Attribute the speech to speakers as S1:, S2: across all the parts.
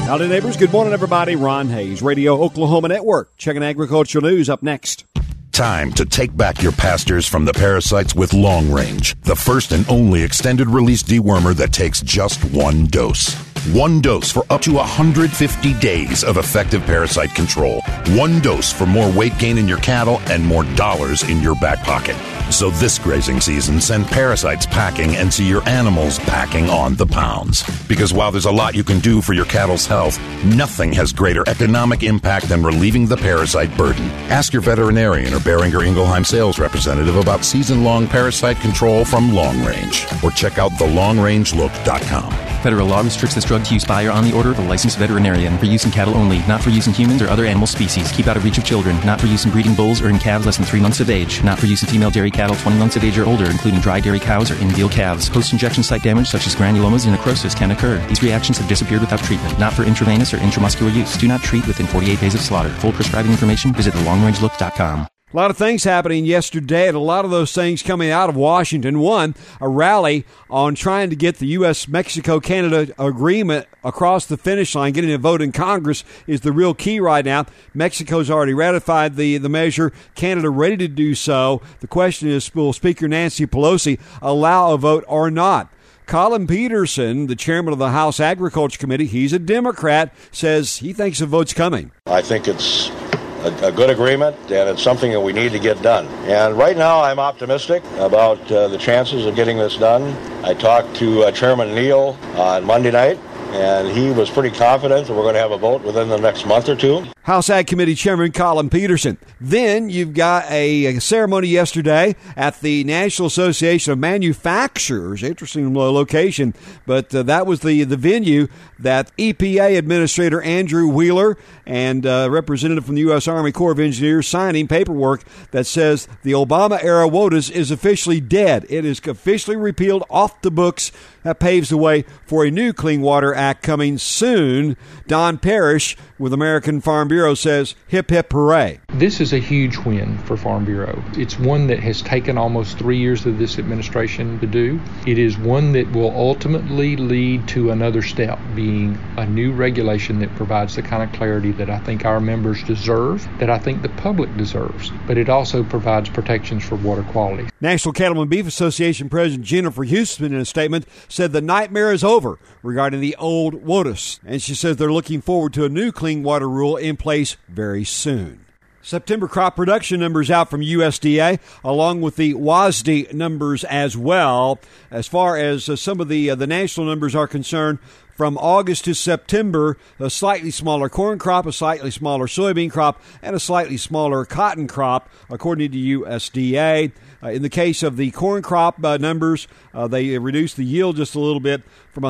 S1: Howdy, neighbors. Good morning, everybody. Ron Hayes, Radio Oklahoma Network. Checking agricultural news up next.
S2: Time to take back your pastures from the parasites with Long Range, the first and only extended-release dewormer that takes just one dose. One dose for up to 150 days of effective parasite control. One dose for more weight gain in your cattle and more dollars in your back pocket. So this grazing season, send parasites packing and see your animals packing on the pounds. Because while there's a lot you can do for your cattle's health, nothing has greater economic impact than relieving the parasite burden. Ask your veterinarian or Beringer Ingelheim sales representative about season-long parasite control from Long Range. Or check out thelongrangelook.com.
S3: Federal law restricts this drug to use by or on the order of a licensed veterinarian. For use in cattle only, not for use in humans or other animal species. Keep out of reach of children. Not for use in breeding bulls or in calves less than 3 months of age. Not for use in female dairy cattle 20 months of age or older, including dry dairy cows or in-veal calves. Post-injection site damage such as granulomas and necrosis can occur. These reactions have disappeared without treatment. Not for intravenous or intramuscular use. Do not treat within 48 days of slaughter. Full prescribing information, visit thelongrangelook.com.
S1: A lot of things happening yesterday, and a lot of those things coming out of Washington. One, a rally on trying to get the U.S., Mexico, Canada agreement across the finish line. Getting a vote in Congress is the real key right now. Mexico's already ratified the measure. Canada ready to do so. The question is, will Speaker Nancy Pelosi allow a vote or not? Collin Peterson, the chairman of the House Agriculture Committee, he's a Democrat, says he thinks a vote's coming.
S4: I think it's a good agreement, and it's something that we need to get done. And right now I'm optimistic about the chances of getting this done. I talked to Chairman Neal on Monday night, and he was pretty confident that we're going to have a vote within the next month or two.
S1: House Ag Committee Chairman Collin Peterson. Then you've got a ceremony yesterday at the National Association of Manufacturers. Interesting location, but that was the venue that EPA Administrator Andrew Wheeler and representative from the U.S. Army Corps of Engineers signing paperwork that says the Obama-era WOTUS is officially dead. It is officially repealed off the books. That paves the way for a new Clean Water Act coming soon. Don Parrish with American Farm Bureau says, hip, hip, hooray.
S5: This is a huge win for Farm Bureau. It's one that has taken almost 3 years of this administration to do. It is one that will ultimately lead to another step, being a new regulation that provides the kind of clarity that I think our members deserve, that I think the public deserves, but it also provides protections for water quality.
S1: National Cattlemen Beef Association President Jennifer Houston, in a statement, said the nightmare is over regarding the old WOTUS, and she says they're looking forward to a new clean water rule in place very soon. September crop production numbers out from USDA, along with the WASDE numbers as well. As far as some of the national numbers are concerned, from August to September, a slightly smaller corn crop, a slightly smaller soybean crop, and a slightly smaller cotton crop, according to USDA. In the case of the corn crop numbers, they reduced the yield just a little bit from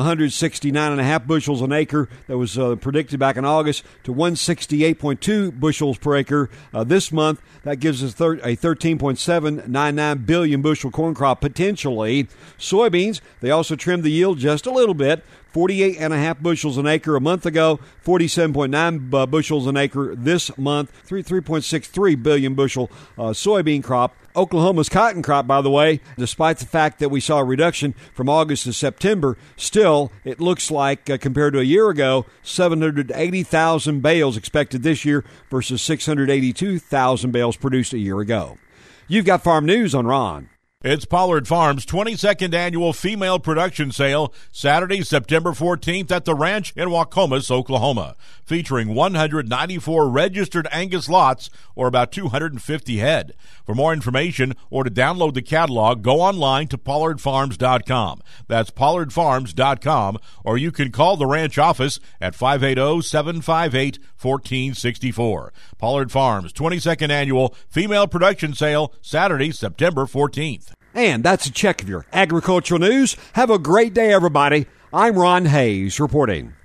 S1: 169.5 bushels an acre that was predicted back in August to 168.2 bushels per acre this month. That gives us a 13.799 billion bushel corn crop potentially. Soybeans, they also trimmed the yield just a little bit. 48.5 bushels an acre a month ago, 47.9 bushels an acre this month, 3.63 billion bushel soybean crop. Oklahoma's cotton crop, by the way, despite the fact that we saw a reduction from August to September, still, it looks like, compared to a year ago, 780,000 bales expected this year versus 682,000 bales produced a year ago. You've got farm news on Ron.
S6: It's Pollard Farms' 22nd annual female production sale, Saturday, September 14th at the ranch in Waukomis, Oklahoma, featuring 194 registered Angus lots, or about 250 head. For more information or to download the catalog, go online to pollardfarms.com. That's pollardfarms.com, or you can call the ranch office at 580-758-1464. Pollard Farms' 22nd annual female production sale, Saturday, September 14th.
S1: And that's a check of your agricultural news. Have a great day, everybody. I'm Ron Hayes reporting.